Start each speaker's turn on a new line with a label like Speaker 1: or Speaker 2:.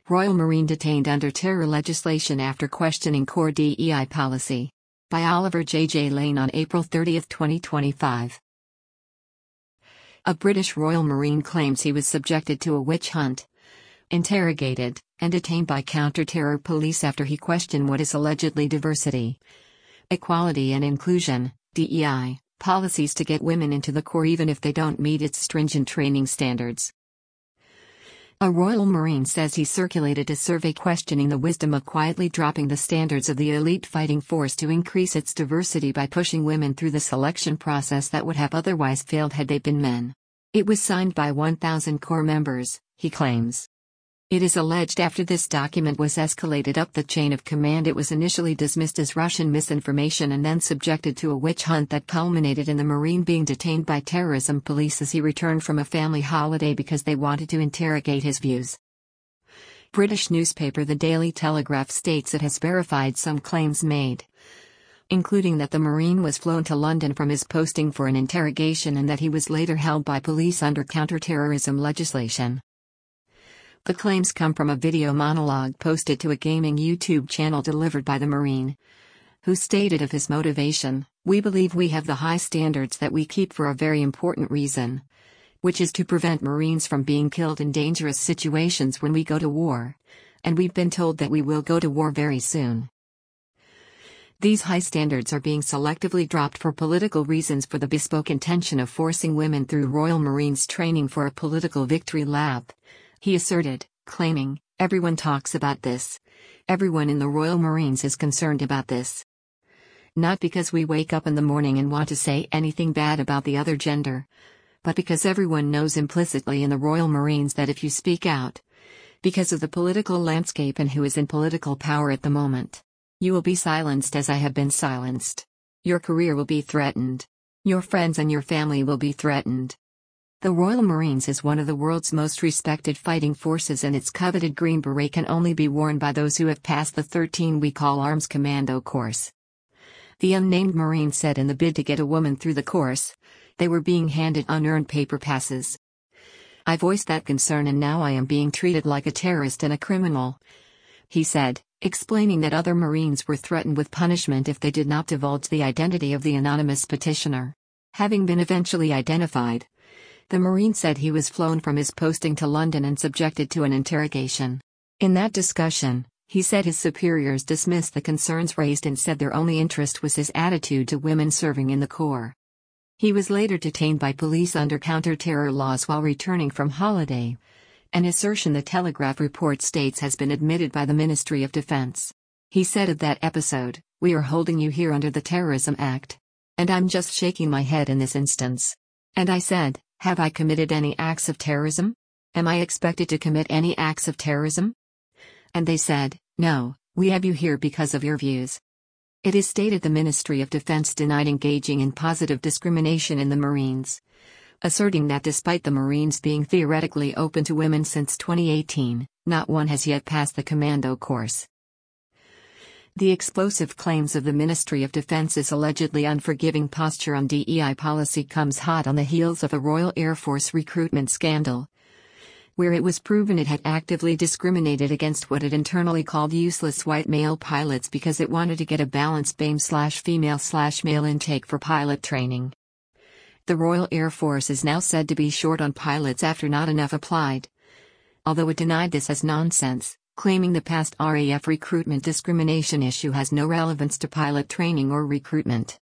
Speaker 1: Royal Marine detained under terror legislation after questioning core DEI policy. By Oliver J. Lane on April 30, 2025. A British Royal Marine claims he was subjected to a witch hunt, interrogated, and detained by counter-terror police after he questioned what is allegedly diversity, equality and inclusion, DEI, policies to get women into the Corps even if they don't meet its stringent training standards. A Royal Marine says he circulated a survey questioning the wisdom of quietly dropping the standards of the elite fighting force to increase its diversity by pushing women through the selection process that would have otherwise failed had they been men. It was signed by 1,000 Corps members, he claims. It is alleged after this document was escalated up the chain of command it was initially dismissed as Russian misinformation and then subjected to a witch hunt that culminated in the Marine being detained by terrorism police as he returned from a family holiday because they wanted to interrogate his views. British newspaper The Daily Telegraph states it has verified some claims made, including that the Marine was flown to London from his posting for an interrogation and that he was later held by police under counter-terrorism legislation. The claims come from a video monologue posted to a gaming YouTube channel delivered by the Marine, who stated of his motivation, "We believe we have the high standards that we keep for a very important reason, which is to prevent Marines from being killed in dangerous situations when we go to war, and we've been told that we will go to war very soon." These high standards are being selectively dropped for political reasons for the bespoke intention of forcing women through Royal Marines training for a political victory lap, he asserted, claiming, "Everyone talks about this. Everyone in the Royal Marines is concerned about this. Not because we wake up in the morning and want to say anything bad about the other gender, but because everyone knows implicitly in the Royal Marines that if you speak out, because of the political landscape and who is in political power at the moment, you will be silenced as I have been silenced. Your career will be threatened. Your friends and your family will be threatened." The Royal Marines is one of the world's most respected fighting forces and its coveted green beret can only be worn by those who have passed the 13-week all-arms commando course. The unnamed Marine said in the bid to get a woman through the course, they were being handed unearned paper passes. "I voiced that concern and now I am being treated like a terrorist and a criminal," he said, explaining that other Marines were threatened with punishment if they did not divulge the identity of the anonymous petitioner. Having been eventually identified, the Marine said he was flown from his posting to London and subjected to an interrogation. In that discussion, he said his superiors dismissed the concerns raised and said their only interest was his attitude to women serving in the Corps. He was later detained by police under counter-terror laws while returning from holiday, an assertion the Telegraph report states has been admitted by the Ministry of Defense. He said of that episode, "We are holding you here under the Terrorism Act. And I'm just shaking my head in this instance. And I said, have I committed any acts of terrorism? Am I expected to commit any acts of terrorism? And they said, no, we have you here because of your views." It is stated the Ministry of Defense denied engaging in positive discrimination in the Marines, asserting that despite the Marines being theoretically open to women since 2018, not one has yet passed the commando course. The explosive claims of the Ministry of Defense's allegedly unforgiving posture on DEI policy comes hot on the heels of a Royal Air Force recruitment scandal, where it was proven it had actively discriminated against what it internally called useless white male pilots because it wanted to get a balanced BAME/female/male intake for pilot training. The Royal Air Force is now said to be short on pilots after not enough applied, although it denied this as nonsense, claiming the past RAF recruitment discrimination issue has no relevance to pilot training or recruitment.